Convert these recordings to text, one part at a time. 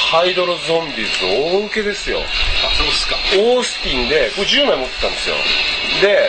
ハイドロゾンビーズ大受けですよ。 あ、そうですか。 オースティンでこれ10枚持ってたんですよ。で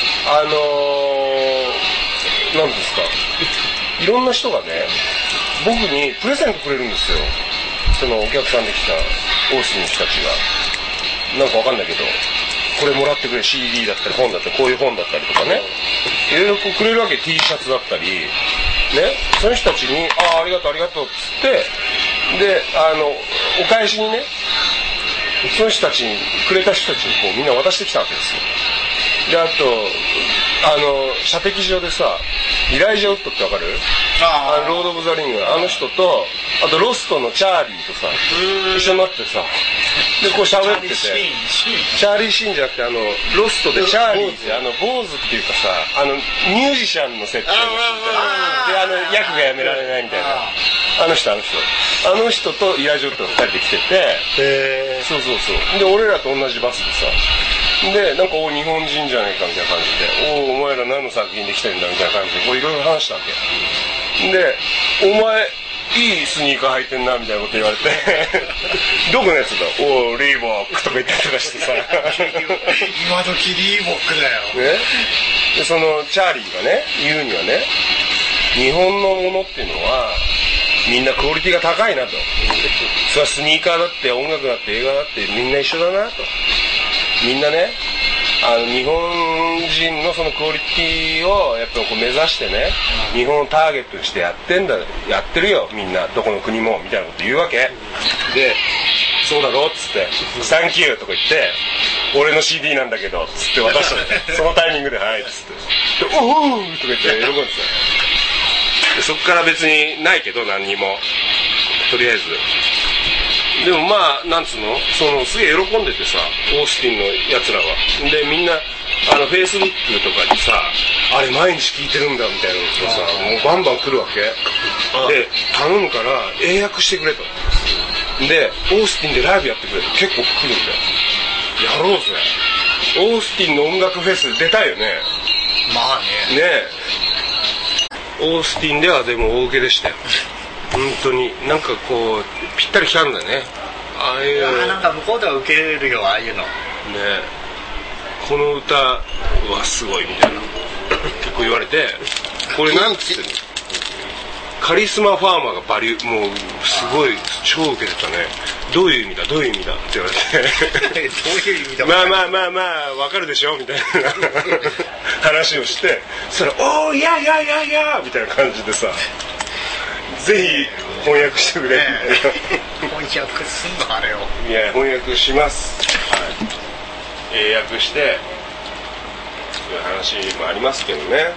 なんですか、いろんな人がね僕にプレゼントくれるんですよ。そのお客さんで来たオースティンの人たちがなんかわかんないけど、これもらってくれ、 CD だったり本だったりこういう本だったりとかね、いろいろこうくれるわけ。 T シャツだったりね、その人たちにありがとうありがとうっつって、でお返しにねその人たちにくれた人たちにこうみんな渡してきたわけですよ。であと射的場でさイライジャ・ウッドってわかる？ロード・オブ・ザ・リング、あの人とあとロストのチャーリーとさ一緒になってさ、でこう喋ってて、チャーリー・シーンじゃなくてロストでチャーリーって坊主っていうかさミュージシャンの設定の人で役がやめられないみたいなあの人とイライジャ・ウッドが2人で来てて、そうで俺らと同じバスでさ、でなんか日本人じゃねえかみたいな感じで、お前ら何の作品で来てんだみたいな感じでこういろいろ話したわけで、お前いいスニーカー履いてんなみたいなこと言われてどこのやつだ、おリーボックとか言ったりとかしてさ今時リーボックだよ、 ね、でそのチャーリーがね言うにはね、日本のものっていうのはみんなクオリティが高いなと、それはスニーカーだって音楽だって映画だってみんな一緒だなと、みんなね日本人のそのクオリティをやっぱりこう目指してね、日本をターゲットにしてやってるよみんな、どこの国もみたいなこと言うわけで、そうだろっつってサンキューとか言って、俺の CD なんだけどっつって渡したのそのタイミングではいっつって、おーとか言って喜んでたよ。でそっから別にないけど何にも、とりあえずでもまあなんつうの、すげえ喜んでてさ、オースティンのやつらは。でみんなフェイスブックとかにさ、あれ毎日聞いてるんだみたいなのがさ、もうバンバン来るわけで、頼むから英訳してくれと。でオースティンでライブやってくれと結構来るんだよ。やろうぜ、オースティンの音楽フェス出たいよね。 まあね。 ねえ、オースティンではでも大受けでしたよ本当に。なんかこうぴったりきたんだね、ああいう。 なんか向こうでは受けれるよ、ああいうのね。 この歌はすごいみたいな結構言われて、これなんつってカリスマファーマーがバリュー、もうすごい超受けてたね。どういう意味だって言われてどういう意味だまあわかるでしょみたいな話をして、そしたらおーいやみたいな感じでさ、ぜひ翻訳してくれ翻訳すんのあれを。 いや翻訳します、英訳してそういう話もありますけどね。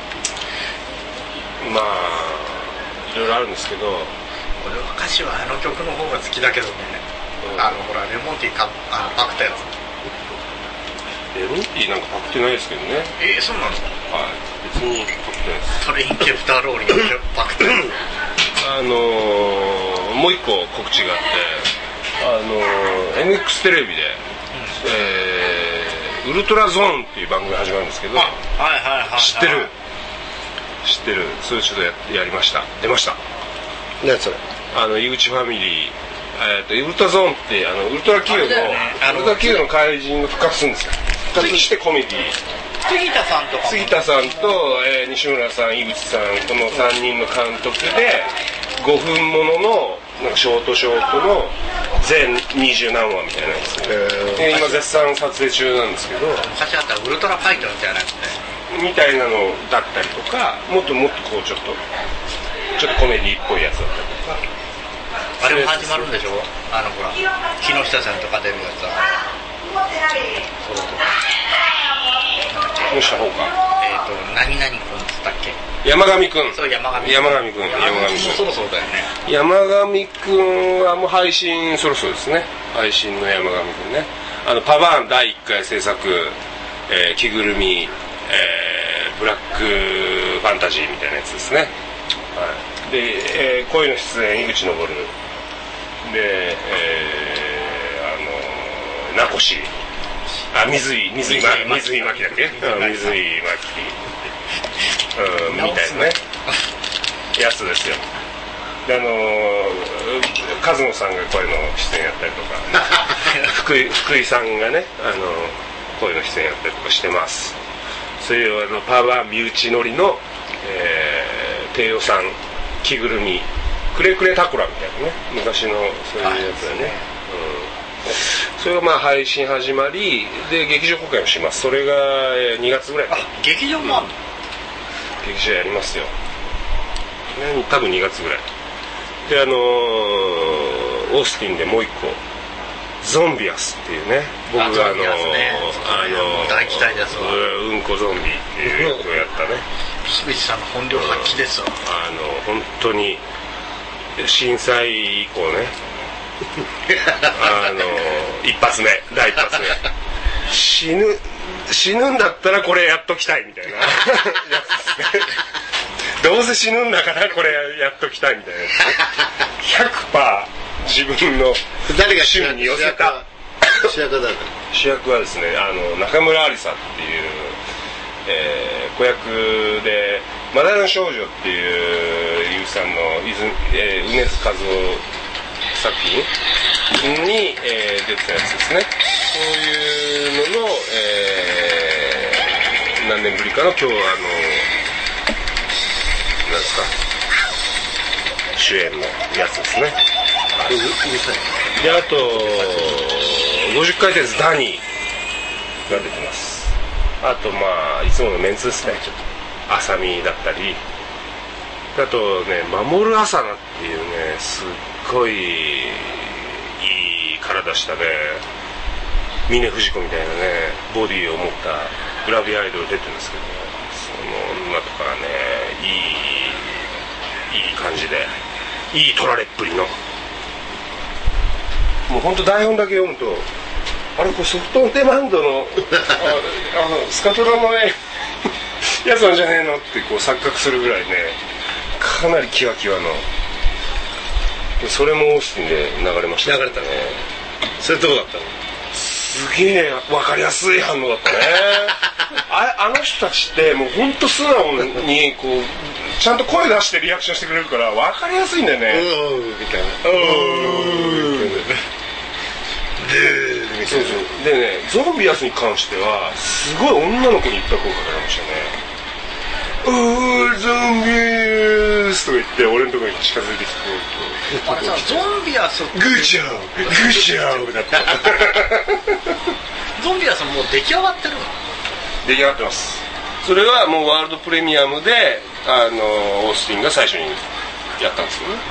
まあいろいろあるんですけど、 俺は歌詞はあの曲の方が好きだけどね、ほらレモンティーパクったやつ。 レモンティーなんかパクってないですけどね。 そうなの？ はい、別にパクってないです。 トレインケプターローリングパクってるもう一個告知があって、NX テレビで、ウルトラゾーンっていう番組が始まるんですけど、知ってるそれちょっと やりました。出ました。 何それ？ 井口ファミリー、ウルトラゾーンってウルトラ Q の、ウルトラ Q の怪人が復活するんですよ。復活してコメディー、 杉田さんと、西村さん、井口さん、この3人の監督で5分もののなんかショートの全20何話みたいなやつで、今絶賛撮影中なんですけど、 昔あったウルトラファイトみたいなやつみたいなのだったりとか、もっとこうちょっとコメディっぽいやつだったりとか、 あれも始まるんでしょ、ほら木下さんとか出るやつはどうした方か、 何々君っつったっけ、 山上くん。 そう、山上君もそろそろだよね。 山上くんはもう配信そろそろですね。配信の山上くんね、パバーン第1回制作、着ぐるみ、ブラックファンタジーみたいなやつですね、はい、で、声の出演井口昇で、名越、水井真紀だっけ、水井真紀、みたいなねやつですよ。 で和野さんが声の出演やったりとか福井さんがね声の出演やったりとかしてます。そういうパワー身内乗りの、低予算着ぐるみくれくれタクラみたいなね、昔のそういうやつだね、それがまあ配信始まりで劇場公開をします。それが2月ぐらいかな。 劇場もあるの？ 劇場やりますよ、多分2月ぐらいで、オースティンでもう一個ゾンビアスっていうね、僕が大期待ですわ。 うんこゾンビっていうのをやったね樋口さんの本領発揮ですわ。 本当に震災以降ね一発目第一発目死ぬんだったらこれやっときたいみたいなやつですねどうせ死ぬんだからこれやっときたいみたいなやつ 100% 自分の趣味に寄せた主役はですね中村ありさっていう、子役で「まだらの少女」っていうゆうさんの畝津和夫作品に、出てたやつですね。そういうのの、何年ぶりかの今日なんですか主演のやつですね。であと50回転ダニーが出てます。あとまあいつものメンツですね。浅見だったり、あとね守る朝菜っていうねすっごいいい体したね峰不二子みたいなねボディを持ったグラビアアイドル出てるんですけど、ね、その女とかねいい感じでいい取られっぷりの、もうほんと台本だけ読むとあれこれソフトオンデマンドのスカトラのねやつなんじゃねえのってこう錯覚するぐらいねかなりキワキワの、それもオースティンで流れましたね。 流れたね。それどうだったの？ すげえ分かりやすい反応だったねあの人たちってもうほんと素直にこうちゃんと声出してリアクションしてくれるから分かりやすいんだよね。 みたいなそうそうでねゾンビアスに関してはすごい女の子にいっぱい声かけられましたね。ゾンビースとか言って俺のところに近づいてきてあれさゾンビアスグッジョブだったゾンビアスもう出来上がってるの？ 出来上がってます。それはもうワールドプレミアムでオースティンが最初にやったんですよね、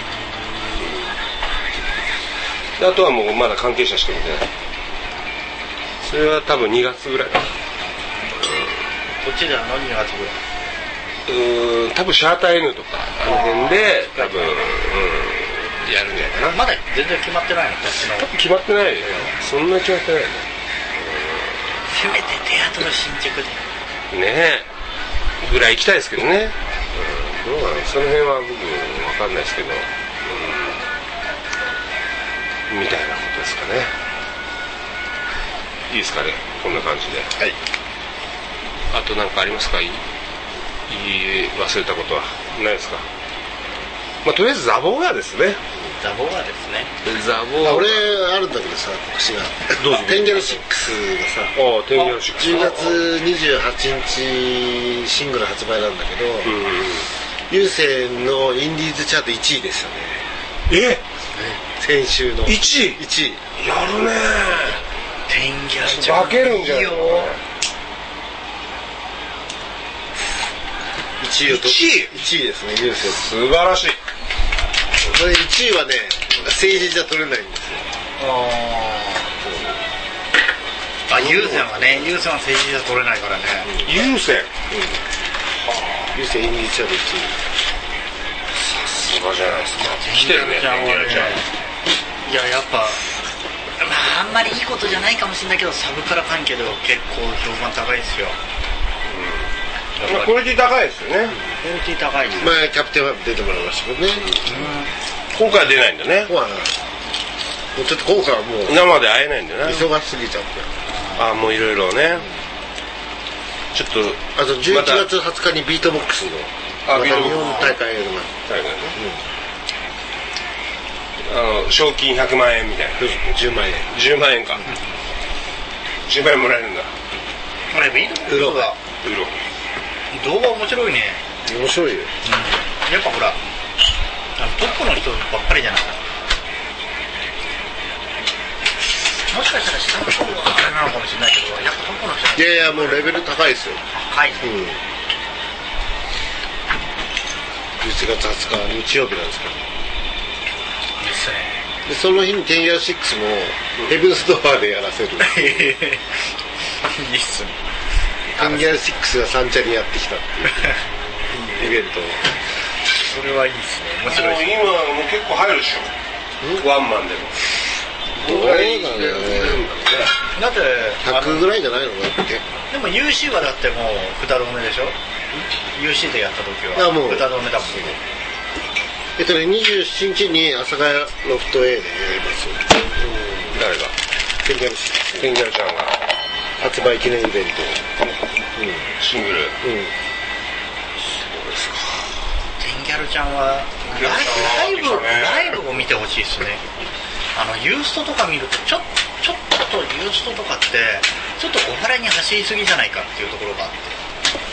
であとはもうまだ関係者しか見てない。それは多分2月ぐらいかな。 こっちでは何2月ぐらい？ 多分シャーター N とかあの辺で多分、やるんじゃないかな。 まだ全然決まってないの？ 多分決まってないよ。そんな決まってないよね。 せめてテアトル新宿でねえぐらい行きたいですけどね、どうなのその辺は僕分かんないですけど、みたいなことですかね。いいですかねこんな感じで。 はい。 あと何かありますか？言い忘れたことはないですか？まあとりあえずザボーガーですね。 ザボーガーですね。 ザボーガー。 俺あるんだけどさ、告知が。 どうぞ。 テンゲル6がさ、 テンゲル6。 10月28日シングル発売なんだけど、有線のインディーズチャート1位ですよね。先週の 1位やるね。 テンゲル化けるんじゃないの 1位ですね、有線。 素晴らしい。 これ1位はね、政治じゃ取れないんですよ。 有線はね、有線は政治じゃ取れないからね。 有線有線インディーズチャート1位。 さすがじゃないですか。来てるね、テンゲルちゃん。 いや、やっぱあんまりいいことじゃないかもしれないけど、サブカラ関係では結構評判高いですよ。 クオリティ高いですよね。 クオリティ高いです。 前キャプテンは出てもらいましたけどね。 今回は出ないんだね。 もうちょっと今回はもう生で会えないんだよね。 忙しすぎちゃって。 もういろいろね。ちょっとあと11月20日にビートボックスのまた日本大会やります。 賞金100万円みたいな。 10万円。 10万円か。10万円もらえるんだ。 あれいいところだ。動画面白いね。 面白いよ。 やっぱほらトップの人ばっかりじゃない。もしかしたら下の人はあれなのかもしれないけど、やっぱトップの人。 いやいやもうレベル高いですよ。 高いね。 11月20日日曜日なんですけど。 いいっすね。 でその日に10 year 6もヘブンスドアでやらせる。 いいっすね。 10 year 6が三茶にやってきたっていうイベントを。 それはいいっすね。面白い。 今もう結構入るでしょ。ワンマンでも。 どうなんだよね。 だって 100ぐらいじゃないのかって。 でも UC はだってもう二度目でしょ。UC でやった時はもう二度目だもん。 27日に阿佐ヶ谷ロフト A でやりますよ。 誰が？ テンギャル6。 テンギャルちゃんが発売記念イベント。 シングル。 テンギャルちゃんはライブを見てほしいですね。ユーストとか見るとちょっとユーストとかってちょっとお払いに走りすぎじゃないかっていうところがあって。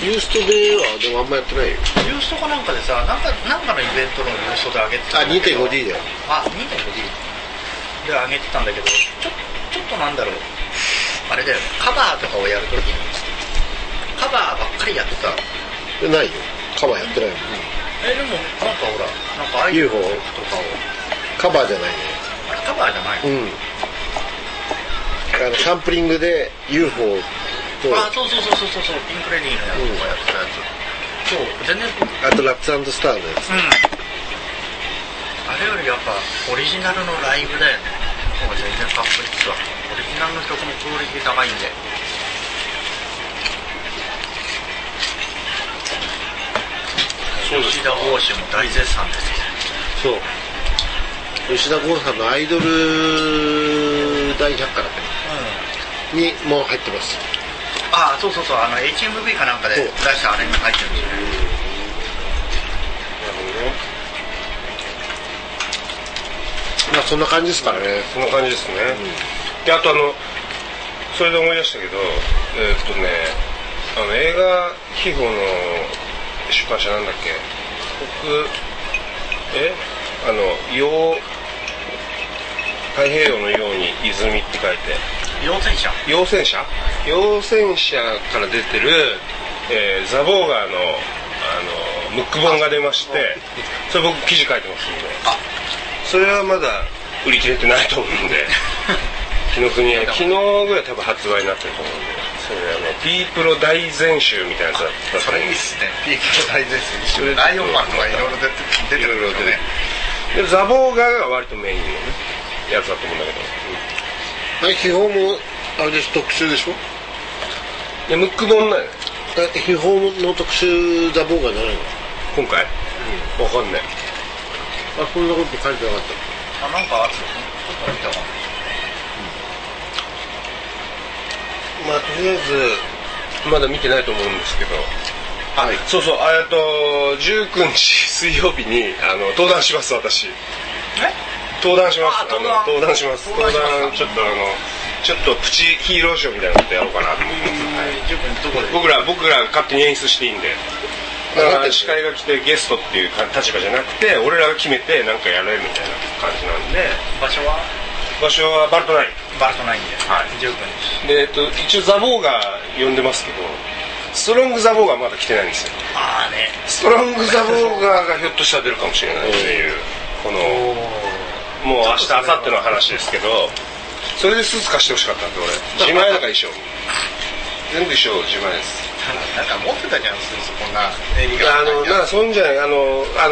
ユーストではでもあんまやってないよ。 ユーストかなんかでさ、なんかのイベントのユーストで上げてたんだけど。 2.5D だよ。 2.5D で上げてたんだけど、ちょっとなんだろう、あれだよね、カバーとかをやるときにカバーばっかりやってた。 ないよ、カバーやってないよ。 でもなんかほら、なんか UFO とかをカバーじゃないね。 カバーじゃない。 サンプリングで UFO とそうピンクレディーのやつとかやってたやつ。そう全然。 あとラッツ&スターのやつ。 あれよりやっぱオリジナルのライブだよね。もう全然かっこいいっすわ。オリジナルの曲もクオリティ高いんで。吉田剛氏も大絶賛です。 そう。吉田剛さんのアイドル大百科だったね。にもう入ってます。 そうHMV かなんかで出したあれに入ってるんですよね。 まあそんな感じですからね。 そんな感じですね。であとそれで思い出したけど、映画秘宝の出版社なんだっけ、太平洋のように泉って書いて陽泉社から出てる、ザボーガーのムック本が出まして、それ僕記事書いてますんで、それはまだ売り切れてないと思うんで昨日ぐらい多分発売になってると思うんで、それピープロ大全集みたいなやつだった。 それいいっすね。ピープロ大全集。ライオンマンとかいろいろ出てるんですよね。 でザボーガーが割とメインのねやつだと思うんだけど。 秘宝もあれです、特集でしょ。 いやムック本なんよ。 秘宝の特集ザボーガーじゃないの今回？わかんない。 こんなこと書いてなかった。 なんかあるの？ちょっと見たかも。 まあとりあえずまだ見てないと思うんですけど、そうそう、19日水曜日に登壇します。私登壇します。登壇します。登壇ちょっとプチヒーローショーみたいなことやろうかなと思ってます。僕らが勝手に演出していいんで、だから司会が来てゲストっていう立場じゃなくて、俺らが決めてなんかやれるみたいな感じなんで。 場所はバルトナインで、19日で、 一応ザボーが呼んでますけど、ストロングザボーがまだ来てないんですよ。ストロングザボーがひょっとしたら出るかもしれないっていう、このもう明日明後日の話ですけど、それでスーツ貸してほしかったんで、俺自前だから衣装全部衣装自前です。 なんか持ってたじゃん、スーツ。こんななんかそんじゃない、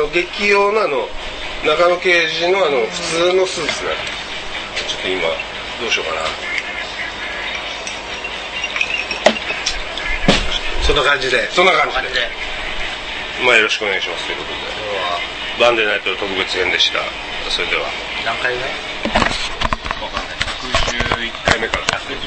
劇用の中野刑事の普通のスーツね。ちょっと今どうしようかな。 そんな感じでまあよろしくお願いしますということで、バンデーナイト特別編でした。それでは何回目？ わかんない。111回目から